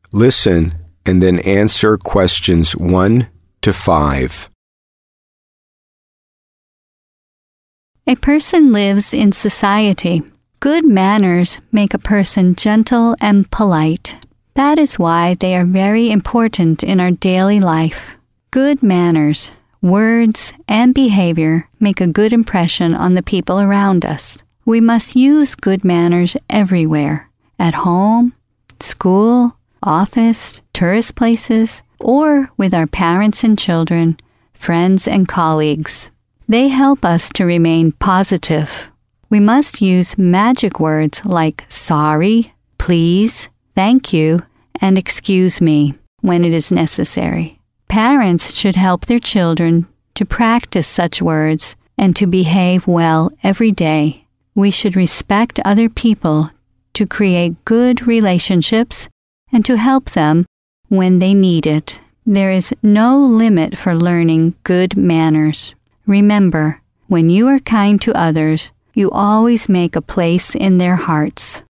Listen and then answer questions 1 to 5. A person lives in society. Good manners make a person gentle and polite. That is why they are very important in our daily life. Good manners, words, and behavior make a good impression on the people around us. We must use good manners everywhere, at home, school, office, tourist places, or with our parents and children, friends and colleagues. They help us to remain positive. We must use magic words like sorry, please, thank you, and excuse me when it is necessary. Parents should help their children to practice such words and to behave well every day. We should respect other people to create good relationships and to help them when they need it. There is no limit for learning good manners. Remember, when you are kind to others, you always make a place in their hearts.